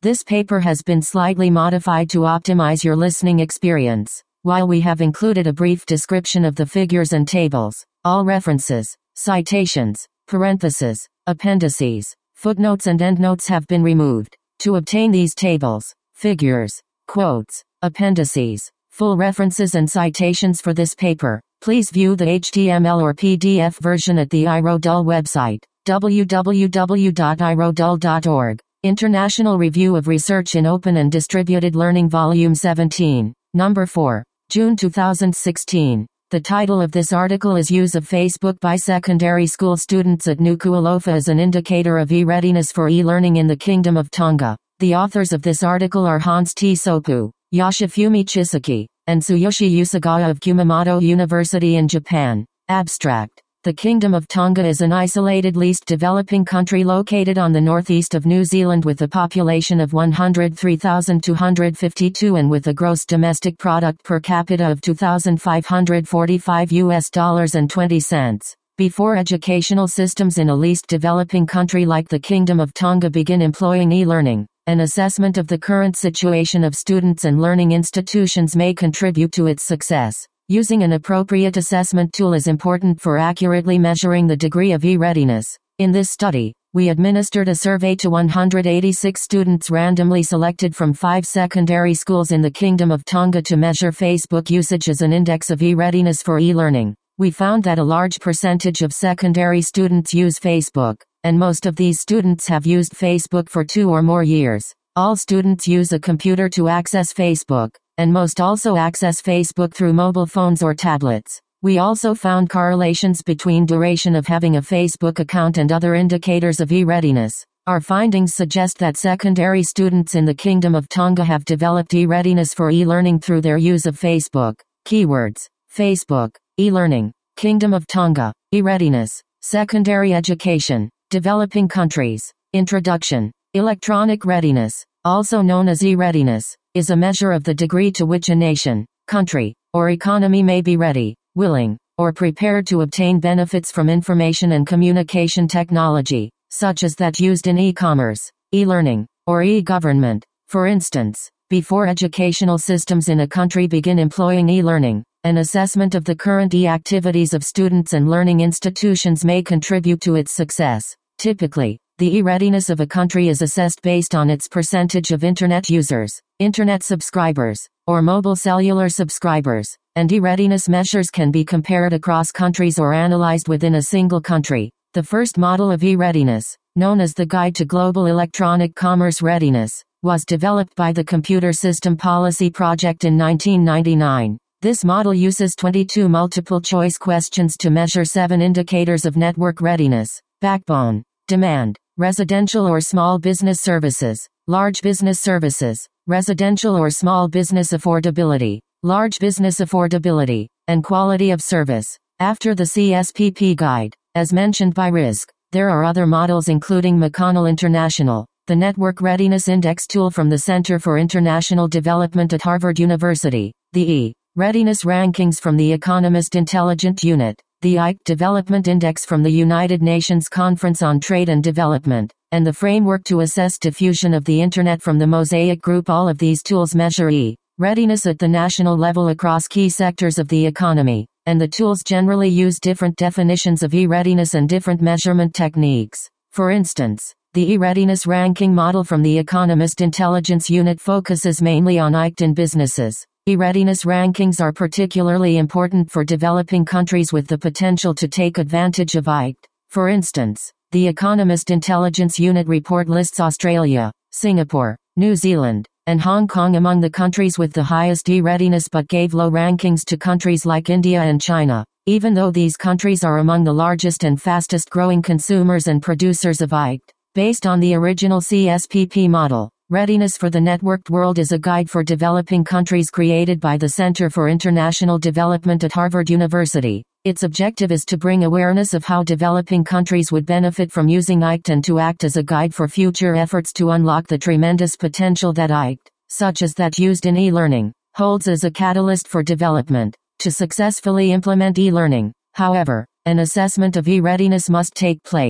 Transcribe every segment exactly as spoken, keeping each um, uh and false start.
This paper has been slightly modified to optimize your listening experience. While we have included a brief description of the figures and tables, all references, citations, parentheses, appendices, footnotes and endnotes have been removed. To obtain these tables, figures, quotes, appendices, full references and citations for this paper, please view the H T M L or P D F version at the iRodul website, w w w dot i rodul dot org. International Review of Research in Open and Distributed Learning Volume seventeen, Number four, June two thousand sixteen. The title of this article is Use of Facebook by Secondary School Students at Nuku'alofa as an Indicator of E-Readiness for E-Learning in the Kingdom of Tonga. The authors of this article are Hans T. Sopu, Yoshifumi Chisaki, and Tsuyoshi Usagawa of Kumamoto University in Japan. Abstract. The Kingdom of Tonga is an isolated least developing country located on the northeast of New Zealand with a population of one hundred three thousand two hundred fifty-two and with a gross domestic product per capita of two thousand five hundred forty-five U S dollars and twenty cents. Before educational systems in a least developing country like the Kingdom of Tonga begin employing e-learning, an assessment of the current situation of students and learning institutions may contribute to its success. Using an appropriate assessment tool is important for accurately measuring the degree of e-readiness. In this study, we administered a survey to one hundred eighty-six students randomly selected from five secondary schools in the Kingdom of Tonga to measure Facebook usage as an index of e-readiness for e-learning. We found that a large percentage of secondary students use Facebook, and most of these students have used Facebook for two or more years. All students use a computer to access Facebook, and most also access Facebook through mobile phones or tablets. We also found correlations between duration of having a Facebook account and other indicators of e-readiness. Our findings suggest that secondary students in the Kingdom of Tonga have developed e-readiness for e-learning through their use of Facebook. Keywords: Facebook, e-learning, Kingdom of Tonga, e-readiness, secondary education, developing countries. Introduction. Electronic readiness, also known as e-readiness, is a measure of the degree to which a nation, country, or economy may be ready, willing, or prepared to obtain benefits from information and communication technology, such as that used in e-commerce, e-learning, or e-government. For instance, before educational systems in a country begin employing e-learning, an assessment of the current e-activities of students and learning institutions may contribute to its success. Typically, the e-readiness of a country is assessed based on its percentage of Internet users, Internet subscribers, or mobile cellular subscribers, and e-readiness measures can be compared across countries or analyzed within a single country. The first model of e-readiness, known as the Guide to Global Electronic Commerce Readiness, was developed by the Computer System Policy Project in nineteen ninety-nine. This model uses twenty-two multiple-choice questions to measure seven indicators of network readiness: backbone, demand, residential or small business services, large business services, residential or small business affordability, large business affordability, and quality of service. After the C S P P guide, as mentioned by R I S C, there are other models including McConnell International, the Network Readiness Index tool from the Center for International Development at Harvard University, the E-Readiness Rankings from the Economist Intelligence Unit, the I C Development Index from the United Nations Conference on Trade and Development, and the Framework to Assess Diffusion of the Internet from the Mosaic Group. All of these tools measure e-readiness at the national level across key sectors of the economy, and the tools generally use different definitions of e-readiness and different measurement techniques. For instance, the e-readiness ranking model from the Economist Intelligence Unit focuses mainly on I C T in businesses. E-readiness rankings are particularly important for developing countries with the potential to take advantage of I C T. For instance, the Economist Intelligence Unit report lists Australia, Singapore, New Zealand, and Hong Kong among the countries with the highest e-readiness, but gave low rankings to countries like India and China, even though these countries are among the largest and fastest growing consumers and producers of I C T. Based on the original C S P P model, Readiness for the Networked World is a guide for developing countries created by the Center for International Development at Harvard University. Its objective is to bring awareness of how developing countries would benefit from using I C T and to act as a guide for future efforts to unlock the tremendous potential that I C T, such as that used in e-learning, holds as a catalyst for development. To successfully implement e-learning, however, an assessment of e-readiness must take place.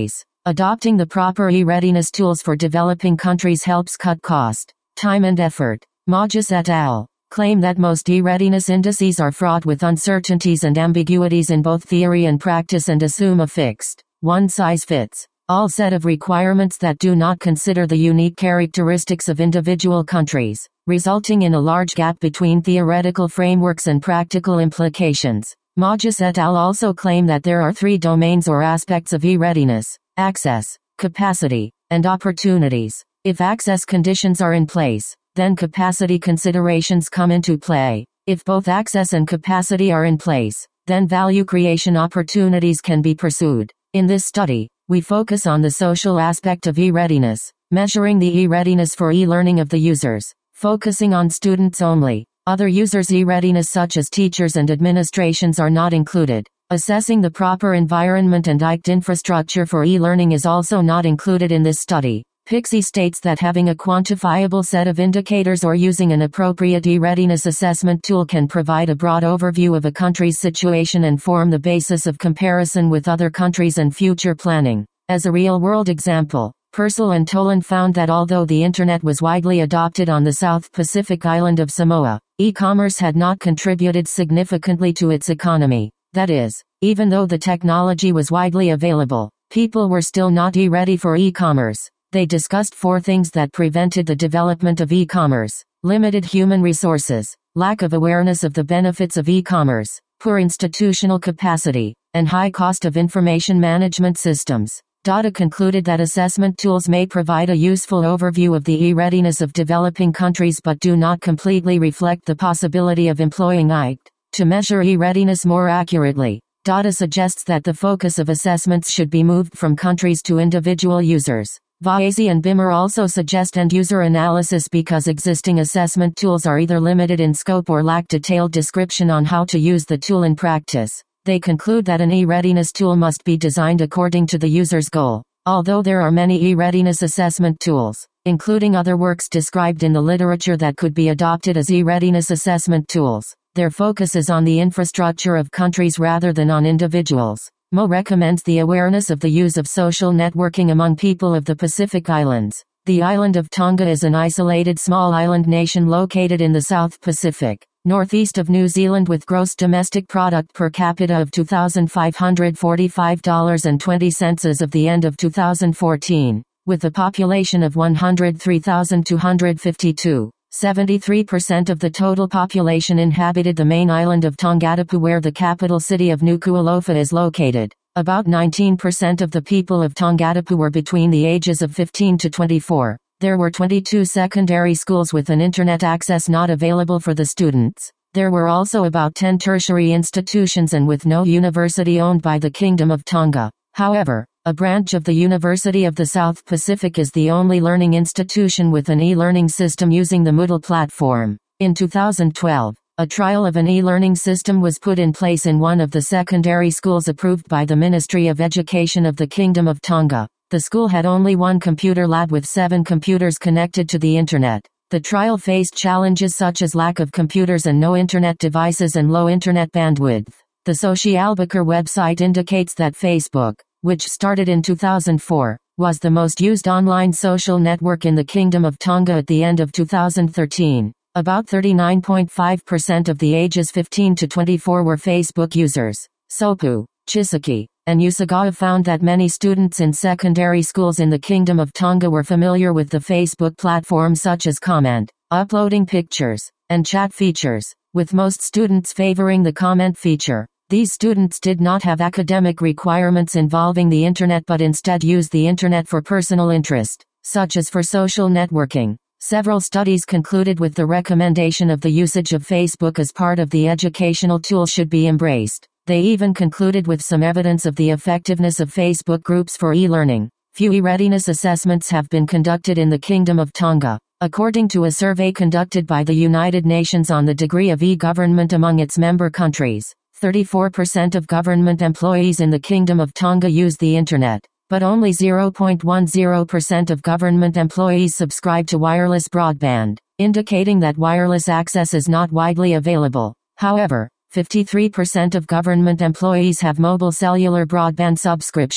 Adopting the proper e-readiness tools for developing countries helps cut cost, time and effort. Magis et al. Claim that most e-readiness indices are fraught with uncertainties and ambiguities in both theory and practice and assume a fixed, one-size-fits-all set of requirements that do not consider the unique characteristics of individual countries, resulting in a large gap between theoretical frameworks and practical implications. Magis et al. Also claim that there are three domains or aspects of e-readiness: access, capacity, and opportunities. If access conditions are in place, then capacity considerations come into play. If both access and capacity are in place, then value creation opportunities can be pursued. In this study, we focus on the social aspect of e-readiness, measuring the e-readiness for e-learning of the users, focusing on students only. Other users' e-readiness such as teachers and administrations are not included. Assessing the proper environment and I C T infrastructure for e-learning is also not included in this study. Pixie states that having a quantifiable set of indicators or using an appropriate e-readiness assessment tool can provide a broad overview of a country's situation and form the basis of comparison with other countries and future planning. As a real-world example, Purcell and Toland found that although the Internet was widely adopted on the South Pacific island of Samoa, e-commerce had not contributed significantly to its economy. That is, even though the technology was widely available, people were still not e-ready for e-commerce. They discussed four things that prevented the development of e-commerce: limited human resources, lack of awareness of the benefits of e-commerce, poor institutional capacity, and high cost of information management systems. Data concluded that assessment tools may provide a useful overview of the e-readiness of developing countries but do not completely reflect the possibility of employing I C T to measure e-readiness more accurately. Data suggests that the focus of assessments should be moved from countries to individual users. Vaese and Bimmer also suggest end-user analysis because existing assessment tools are either limited in scope or lack detailed description on how to use the tool in practice. They conclude that an e-readiness tool must be designed according to the user's goal. Although there are many e-readiness assessment tools, including other works described in the literature that could be adopted as e-readiness assessment tools, their focus is on the infrastructure of countries rather than on individuals. Mo recommends the awareness of the use of social networking among people of the Pacific Islands. The island of Tonga is an isolated small island nation located in the South Pacific, northeast of New Zealand with gross domestic product per capita of two thousand five hundred forty-five dollars and twenty cents as of the end of two thousand fourteen, with a population of one hundred three thousand two hundred fifty-two. seventy-three percent of the total population inhabited the main island of Tongatapu where the capital city of Nuku'alofa is located. About nineteen percent of the people of Tongatapu were between the ages of fifteen to twenty-four. There were twenty-two secondary schools with an internet access not available for the students. There were also about ten tertiary institutions and with no university owned by the Kingdom of Tonga. However, a branch of the University of the South Pacific is the only learning institution with an e-learning system using the Moodle platform. In two thousand twelve, a trial of an e-learning system was put in place in one of the secondary schools approved by the Ministry of Education of the Kingdom of Tonga. The school had only one computer lab with seven computers connected to the internet. The trial faced challenges such as lack of computers and no internet devices and low internet bandwidth. The Socialbooker website indicates that Facebook, which started in two thousand four, was the most used online social network in the Kingdom of Tonga at the end of two thousand thirteen. About thirty-nine point five percent of the ages fifteen to twenty-four were Facebook users. Sopu, Chisaki, and Usagawa found that many students in secondary schools in the Kingdom of Tonga were familiar with the Facebook platform such as comment, uploading pictures, and chat features, with most students favoring the comment feature. These students did not have academic requirements involving the internet but instead used the internet for personal interest, such as for social networking. Several studies concluded with the recommendation of the usage of Facebook as part of the educational tool should be embraced. They even concluded with some evidence of the effectiveness of Facebook groups for e-learning. Few e-readiness assessments have been conducted in the Kingdom of Tonga. According to a survey conducted by the United Nations on the degree of e-government among its member countries, thirty-four percent of government employees in the Kingdom of Tonga use the internet, but only zero point one zero percent of government employees subscribe to wireless broadband, indicating that wireless access is not widely available. However, fifty-three percent of government employees have mobile cellular broadband subscriptions.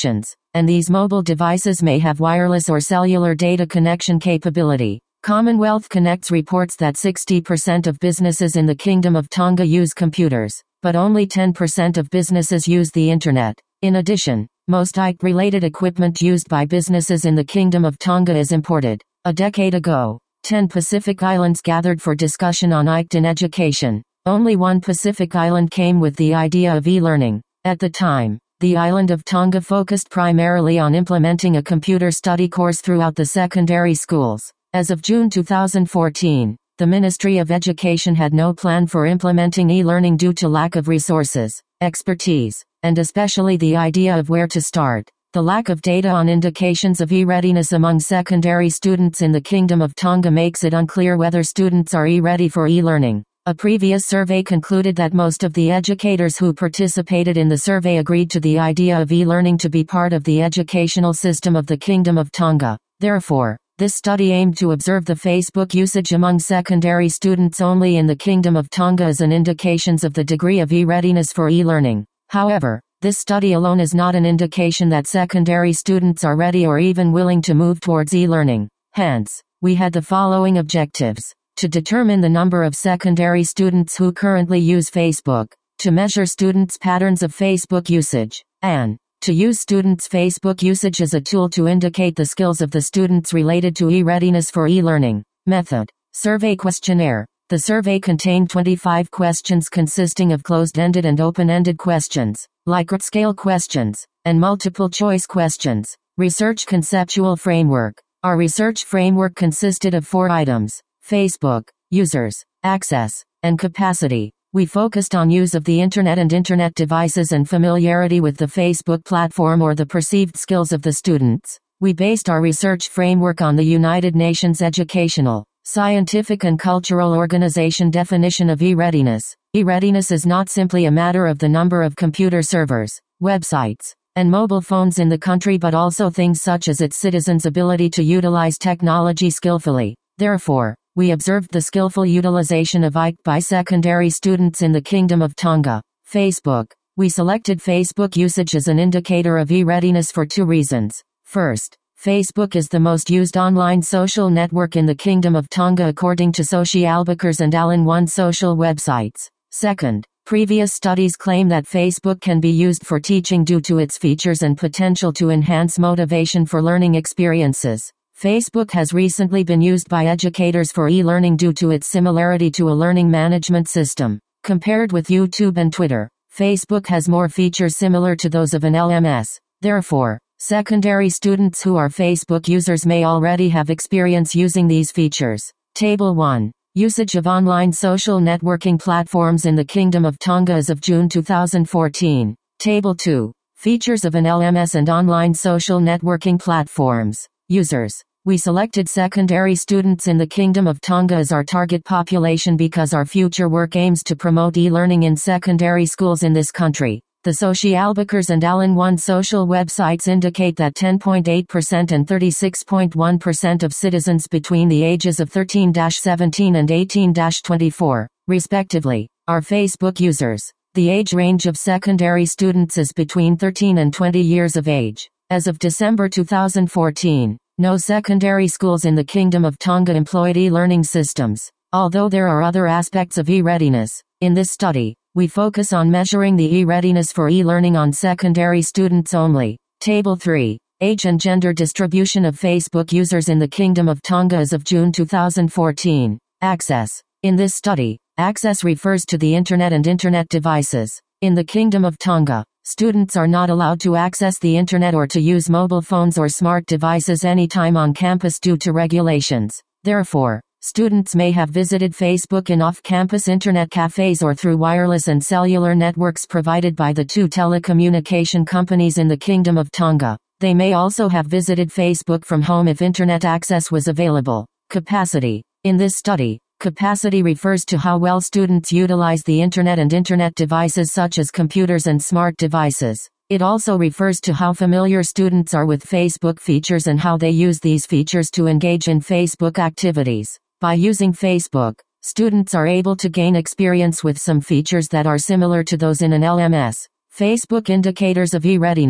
and these mobile devices may have wireless or cellular data connection capability. Commonwealth Connects reports that sixty percent of businesses in the Kingdom of Tonga use computers, but only ten percent of businesses use the Internet. In addition, most I C T-related equipment used by businesses in the Kingdom of Tonga is imported. A decade ago, ten Pacific Islands gathered for discussion on I C T in education. Only one Pacific Island came with the idea of e-learning. At the time, the island of Tonga focused primarily on implementing a computer study course throughout the secondary schools. As of June two thousand fourteen, the Ministry of Education had no plan for implementing e-learning due to lack of resources, expertise, and especially the idea of where to start. The lack of data on indications of e-readiness among secondary students in the Kingdom of Tonga makes it unclear whether students are e-ready for e-learning. A previous survey concluded that most of the educators who participated in the survey agreed to the idea of e-learning to be part of the educational system of the Kingdom of Tonga. Therefore, this study aimed to observe the Facebook usage among secondary students only in the Kingdom of Tonga as an indications of the degree of e-readiness for e-learning. However, this study alone is not an indication that secondary students are ready or even willing to move towards e-learning. Hence, we had the following objectives. To determine the number of secondary students who currently use Facebook, to measure students' patterns of Facebook usage, and to use students' Facebook usage as a tool to indicate the skills of the students related to e-readiness for e-learning. Method. Survey questionnaire. The survey contained twenty-five questions consisting of closed-ended and open-ended questions, Likert scale questions, and multiple-choice questions. Research conceptual framework. Our research framework consisted of four items: Facebook, users, access, and capacity. We focused on use of the Internet and Internet devices and familiarity with the Facebook platform or the perceived skills of the students. We based our research framework on the United Nations Educational, Scientific and Cultural Organization definition of e-readiness. E-readiness is not simply a matter of the number of computer servers, websites, and mobile phones in the country but also things such as its citizens' ability to utilize technology skillfully. Therefore, we observed the skillful utilization of I C T by secondary students in the Kingdom of Tonga. Facebook. We selected Facebook usage as an indicator of e-readiness for two reasons. First, Facebook is the most used online social network in the Kingdom of Tonga according to Socialbakers and Allen one social websites. Second, previous studies claim that Facebook can be used for teaching due to its features and potential to enhance motivation for learning experiences. Facebook has recently been used by educators for e-learning due to its similarity to a learning management system. Compared with YouTube and Twitter, Facebook has more features similar to those of an L M S. Therefore, secondary students who are Facebook users may already have experience using these features. Table one. Usage of online social networking platforms in the Kingdom of Tonga as of June two thousand fourteen. Table two. Features of an L M S and online social networking platforms. Users. We selected secondary students in the Kingdom of Tonga as our target population because our future work aims to promote e-learning in secondary schools in this country. The Socialbakers and Allen one social websites indicate that ten point eight percent and thirty-six point one percent of citizens between the ages of thirteen to seventeen and eighteen to twenty-four, respectively, are Facebook users. The age range of secondary students is between thirteen and twenty years of age. As of December two thousand fourteen, no secondary schools in the Kingdom of Tonga employed e-learning systems. Although there are other aspects of e-readiness, in this study, we focus on measuring the e-readiness for e-learning on secondary students only. Table three. Age and gender distribution of Facebook users in the Kingdom of Tonga as of June two thousand fourteen. Access. In this study, access refers to the Internet and Internet devices. In the Kingdom of Tonga, students are not allowed to access the Internet or to use mobile phones or smart devices anytime on campus due to regulations. Therefore, students may have visited Facebook in off-campus Internet cafes or through wireless and cellular networks provided by the two telecommunication companies in the Kingdom of Tonga. They may also have visited Facebook from home if Internet access was available. Capacity. In this study, capacity refers to how well students utilize the Internet and Internet devices such as computers and smart devices. It also refers to how familiar students are with Facebook features and how they use these features to engage in Facebook activities. By using Facebook, students are able to gain experience with some features that are similar to those in an L M S. Facebook indicators of e-readiness.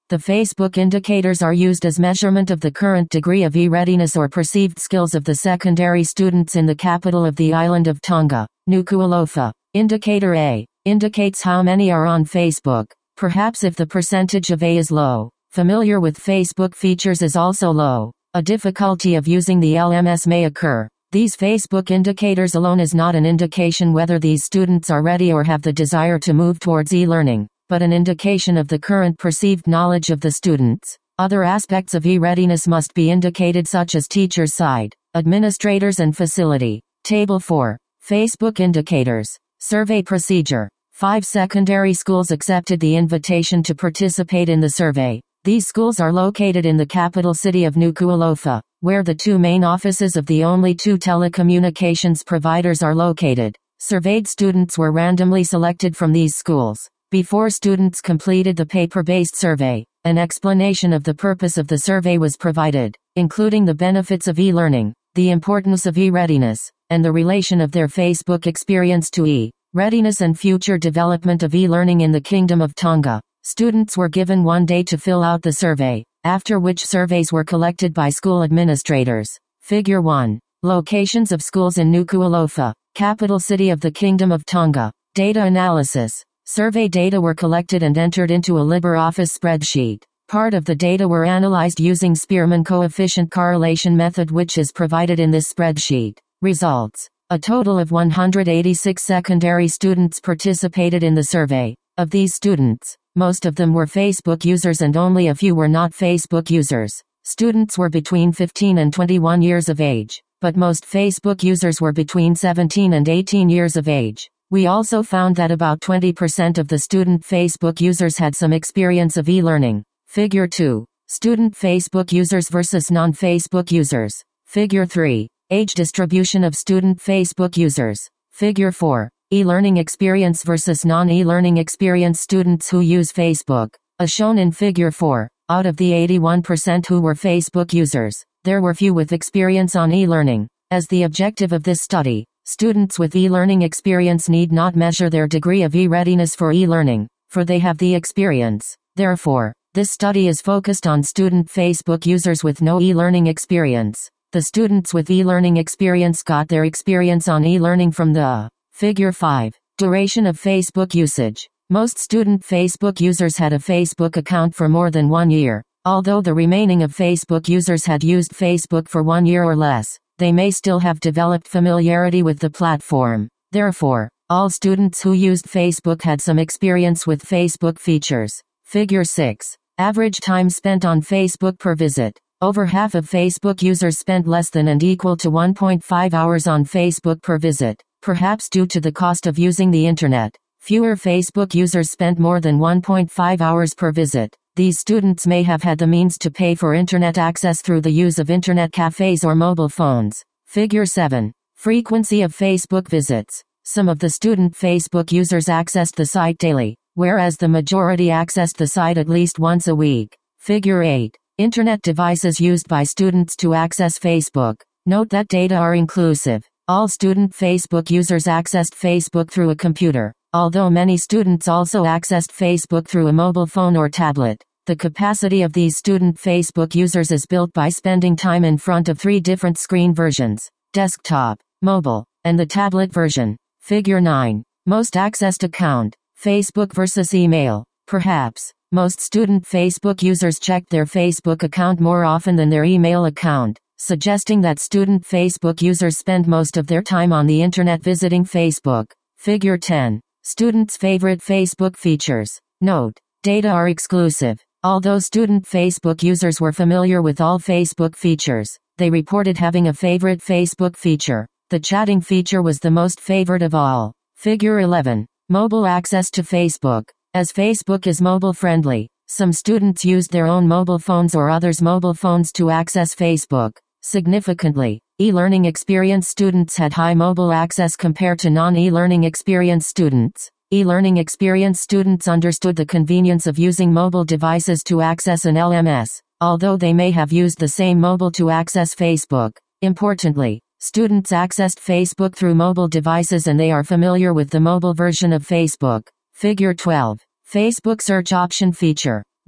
The Facebook indicators are used as measurement of the current degree of e-readiness or perceived skills of the secondary students in the capital of the island of Tonga, Nuku'alofa. Indicator A indicates how many are on Facebook. Perhaps if the percentage of A is low, familiar with Facebook features is also low, a difficulty of using the L M S may occur. These Facebook indicators alone is not an indication whether these students are ready or have the desire to move towards e-learning, but an indication of the current perceived knowledge of the students. Other aspects of e-readiness must be indicated, such as teacher's side, administrators and facility. Table four. Facebook indicators. Survey procedure. Five secondary schools accepted the invitation to participate in the survey. These schools are located in the capital city of Nuku'alofa, where the two main offices of the only two telecommunications providers are located. Surveyed students were randomly selected from these schools. Before students completed the paper-based survey, an explanation of the purpose of the survey was provided, including the benefits of e-learning, the importance of e-readiness, and the relation of their Facebook experience to e-readiness and future development of e-learning in the Kingdom of Tonga. Students were given one day to fill out the survey, after which surveys were collected by school administrators. Figure one. Locations of schools in Nuku'alofa, capital city of the Kingdom of Tonga. Data analysis. Survey data were collected and entered into a LibreOffice spreadsheet. Part of the data were analyzed using Spearman coefficient correlation method, which is provided in this spreadsheet. Results. A total of one hundred eighty-six secondary students participated in the survey. Of these students, most of them were Facebook users and only a few were not Facebook users. Students were between fifteen and twenty-one years of age, but most Facebook users were between seventeen and eighteen years of age. We also found that about twenty percent of the student Facebook users had some experience of e-learning. Figure two. Student Facebook users versus non-Facebook users. Figure three. Age distribution of student Facebook users. Figure four. E-learning experience versus non-e-learning experience students who use Facebook. As shown in Figure four, out of the eighty-one percent who were Facebook users, there were few with experience on e-learning. As the objective of this study, students with e-learning experience need not measure their degree of e-readiness for e-learning, for they have the experience. Therefore, this study is focused on student Facebook users with no e-learning experience. The students with e-learning experience got their experience on e-learning from the Figure five. Duration of Facebook usage. Most student Facebook users had a Facebook account for more than one year. Although the remaining of Facebook users had used Facebook for one year or less, they may still have developed familiarity with the platform. Therefore, all students who used Facebook had some experience with Facebook features. Figure six. Average time spent on Facebook per visit. Over half of Facebook users spent less than and equal to one point five hours on Facebook per visit, perhaps due to the cost of using the internet. Fewer Facebook users spent more than one point five hours per visit. These students may have had the means to pay for internet access through the use of internet cafes or mobile phones. Figure seven. Frequency of Facebook visits. Some of the student Facebook users accessed the site daily, whereas the majority accessed the site at least once a week. Figure eight. Internet devices used by students to access Facebook. Note that data are inclusive. All student Facebook users accessed Facebook through a computer, although many students also accessed Facebook through a mobile phone or tablet. The capacity of these student Facebook users is built by spending time in front of three different screen versions: desktop, mobile, and the tablet version. Figure nine. Most accessed account. Facebook versus email. Perhaps, most student Facebook users checked their Facebook account more often than their email account, suggesting that student Facebook users spend most of their time on the internet visiting Facebook. Figure ten. Students' favorite Facebook features. Note: data are exclusive. Although student Facebook users were familiar with all Facebook features, they reported having a favorite Facebook feature. The chatting feature was the most favored of all. Figure eleven. Mobile access to Facebook. As Facebook is mobile-friendly, some students used their own mobile phones or others' mobile phones to access Facebook. Significantly, e-learning experience students had high mobile access compared to non-e-learning experience students. E-learning experience students understood the convenience of using mobile devices to access an L M S, although they may have used the same mobile to access Facebook. Importantly, students accessed Facebook through mobile devices and they are familiar with the mobile version of Facebook. Figure twelve. Facebook search option feature.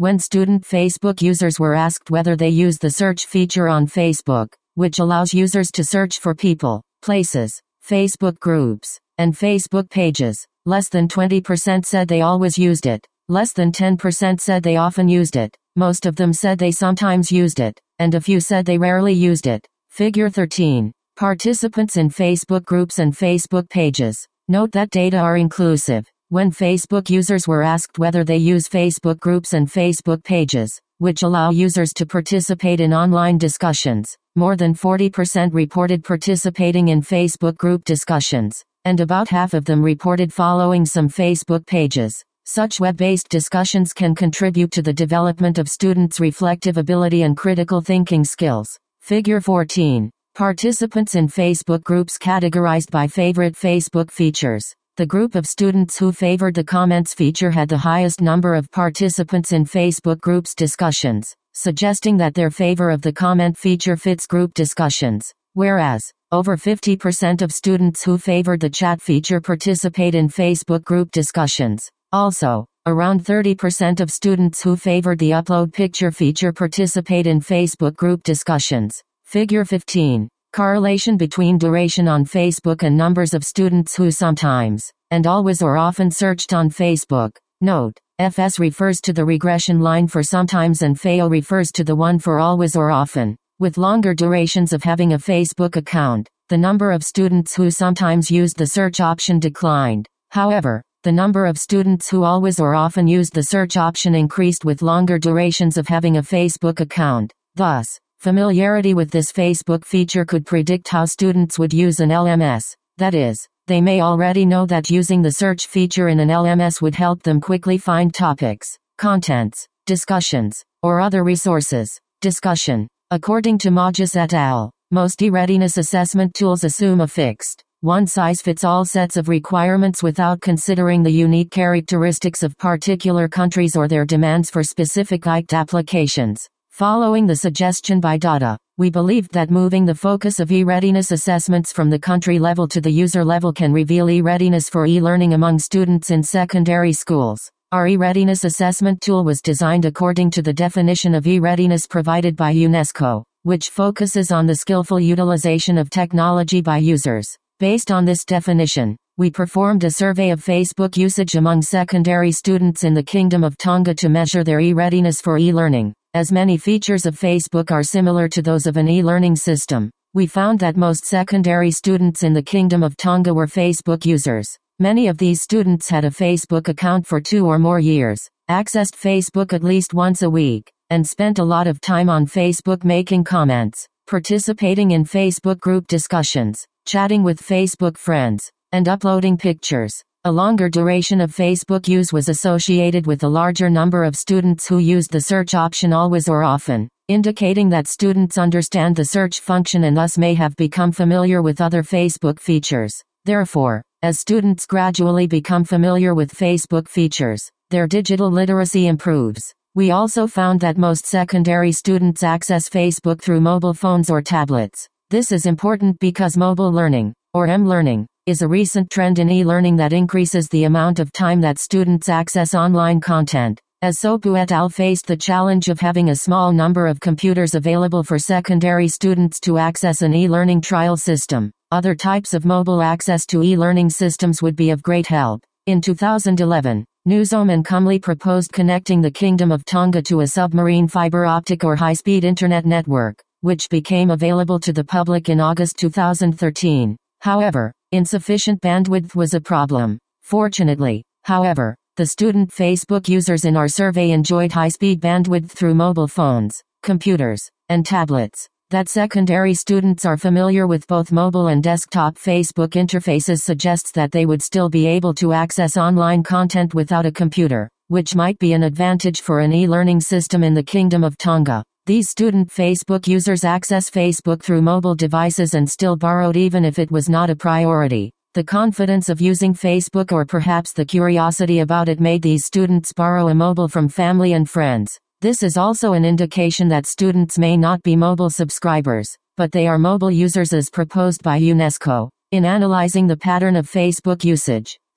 when student Facebook users were asked whether they use the search feature on Facebook, which allows users to search for people, places, Facebook groups, and Facebook pages, less than twenty percent said they always used it, less than ten percent said they often used it, most of them said they sometimes used it, and a few said they rarely used it. Figure thirteen. Participants in Facebook groups and Facebook pages. Note that data are inclusive. When Facebook users were asked whether they use Facebook groups and Facebook pages, which allow users to participate in online discussions, more than forty percent reported participating in Facebook group discussions, and about half of them reported following some Facebook pages. Such web-based discussions can contribute to the development of students' reflective ability and critical thinking skills. Figure fourteen. Participants in Facebook groups categorized by favorite Facebook features. The group of students who favored the comments feature had the highest number of participants in Facebook groups discussions, suggesting that their favor of the comment feature fits group discussions, whereas, over fifty percent of students who favored the chat feature participate in Facebook group discussions. Also, around thirty percent of students who favored the upload picture feature participate in Facebook group discussions. Figure fifteen. Correlation between duration on Facebook and numbers of students who sometimes, and always or often searched on Facebook. Note, F S refers to the regression line for sometimes and F A O refers to the one for always or often. With longer durations of having a Facebook account, the number of students who sometimes used the search option declined. However, the number of students who always or often used the search option increased with longer durations of having a Facebook account. Thus, familiarity with this Facebook feature could predict how students would use an L M S. That is, they may already know that using the search feature in an L M S would help them quickly find topics, contents, discussions, or other resources. Discussion. According to Mogis et al., most e-readiness assessment tools assume a fixed, one-size-fits-all sets of requirements without considering the unique characteristics of particular countries or their demands for specific I C T applications. Following the suggestion by Dada, we believed that moving the focus of e-readiness assessments from the country level to the user level can reveal e-readiness for e-learning among students in secondary schools. Our e-readiness assessment tool was designed according to the definition of e-readiness provided by UNESCO, which focuses on the skillful utilization of technology by users. Based on this definition, we performed a survey of Facebook usage among secondary students in the Kingdom of Tonga to measure their e-readiness for e-learning. As many features of Facebook are similar to those of an e-learning system, we found that most secondary students in the Kingdom of Tonga were Facebook users. Many of these students had a Facebook account for two or more years, accessed Facebook at least once a week, and spent a lot of time on Facebook making comments, participating in Facebook group discussions, chatting with Facebook friends, and uploading pictures. A longer duration of Facebook use was associated with a larger number of students who used the search option always or often, indicating that students understand the search function and thus may have become familiar with other Facebook features. Therefore, as students gradually become familiar with Facebook features, their digital literacy improves. We also found that most secondary students access Facebook through mobile phones or tablets. This is important because mobile learning, or M-learning, is a recent trend in e-learning that increases the amount of time that students access online content. As Sopu et al. Faced the challenge of having a small number of computers available for secondary students to access an e-learning trial system, other types of mobile access to e-learning systems would be of great help. In two thousand eleven, Newsom and Cumley proposed connecting the Kingdom of Tonga to a submarine fiber optic or high-speed internet network, which became available to the public in August two thousand thirteen. However, insufficient bandwidth was a problem. Fortunately, however, the student Facebook users in our survey enjoyed high-speed bandwidth through mobile phones, computers, and tablets. That secondary students are familiar with both mobile and desktop Facebook interfaces suggests that they would still be able to access online content without a computer, which might be an advantage for an e-learning system in the Kingdom of Tonga. These student Facebook users access Facebook through mobile devices and still borrowed even if it was not a priority. The confidence of using Facebook or perhaps the curiosity about it made these students borrow a mobile from family and friends. This is also an indication that students may not be mobile subscribers, but they are mobile users as proposed by UNESCO. In analyzing the pattern of Facebook usage,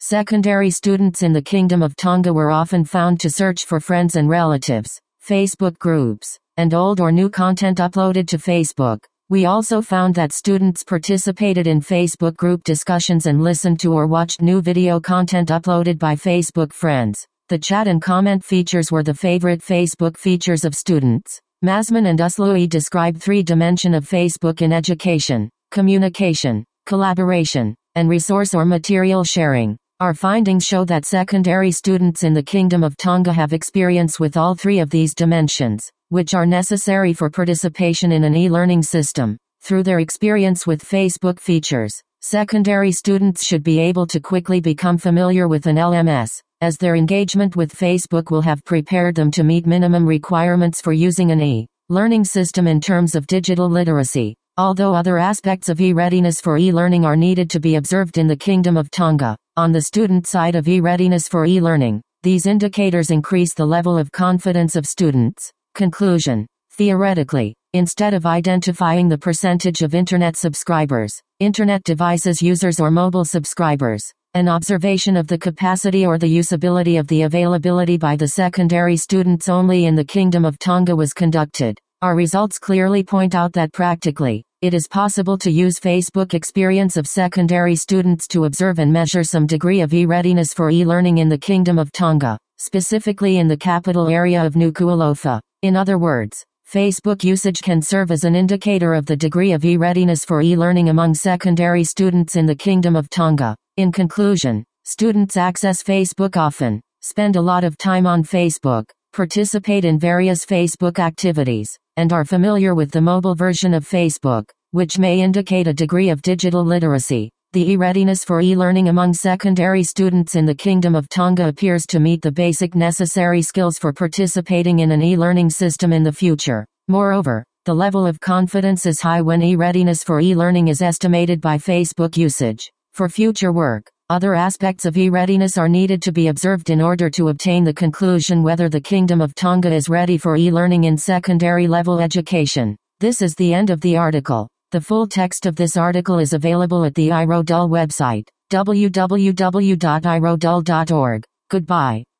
Secondary students in the Kingdom of Tonga were often found to search for friends and relatives, Facebook groups, and old or new content uploaded to Facebook. We also found that students participated in Facebook group discussions and listened to or watched new video content uploaded by Facebook friends. The chat and comment features were the favorite Facebook features of students. Masman and Uslui describe three dimensions of Facebook in education: communication, collaboration, and resource or material sharing. Our findings show that secondary students in the Kingdom of Tonga have experience with all three of these dimensions, which are necessary for participation in an e-learning system. Through their experience with Facebook features, secondary students should be able to quickly become familiar with an L M S, as their engagement with Facebook will have prepared them to meet minimum requirements for using an e-learning system in terms of digital literacy. Although other aspects of e-readiness for e-learning are needed to be observed in the Kingdom of Tonga, on the student side of e-readiness for e-learning, these indicators increase the level of confidence of students. Conclusion. Theoretically, instead of identifying the percentage of Internet subscribers, Internet devices users or mobile subscribers, an observation of the capacity or the usability of the availability by the secondary students only in the Kingdom of Tonga was conducted. Our results clearly point out that practically, it is possible to use Facebook experience of secondary students to observe and measure some degree of e-readiness for e-learning in the Kingdom of Tonga, specifically in the capital area of Nuku'alofa. In other words, Facebook usage can serve as an indicator of the degree of e-readiness for e-learning among secondary students in the Kingdom of Tonga. In conclusion, students access Facebook often, spend a lot of time on Facebook, participate in various Facebook activities, and are familiar with the mobile version of Facebook, which may indicate a degree of digital literacy. The e-readiness for e-learning among secondary students in the Kingdom of Tonga appears to meet the basic necessary skills for participating in an e-learning system in the future. Moreover, the level of confidence is high when e-readiness for e-learning is estimated by Facebook usage. For future work, other aspects of e-readiness are needed to be observed in order to obtain the conclusion whether the Kingdom of Tonga is ready for e-learning in secondary level education. This is the end of the article. The full text of this article is available at the iRodul website, w w w dot i rodul dot org. Goodbye.